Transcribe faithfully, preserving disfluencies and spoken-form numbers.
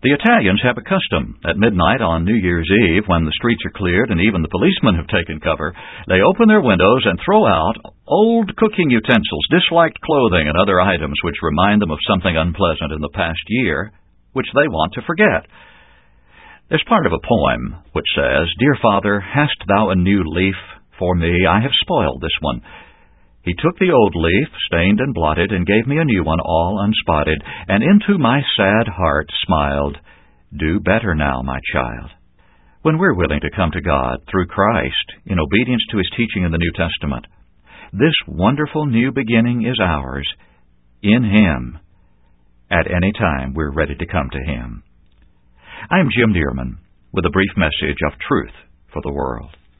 The Italians have a custom. At midnight on New Year's Eve, when the streets are cleared and even the policemen have taken cover, they open their windows and throw out old cooking utensils, disliked clothing, and other items which remind them of something unpleasant in the past year, which they want to forget. There's part of a poem which says, "Dear Father, hast thou a new leaf for me? I have spoiled this one." He took the old leaf, stained and blotted, and gave me a new one, all unspotted, and into my sad heart smiled, "Do better now, my child." When we're willing to come to God through Christ, in obedience to His teaching in the New Testament, this wonderful new beginning is ours in Him. At any time, we're ready to come to Him. I'm Jim Dearman with a brief message of truth for the world.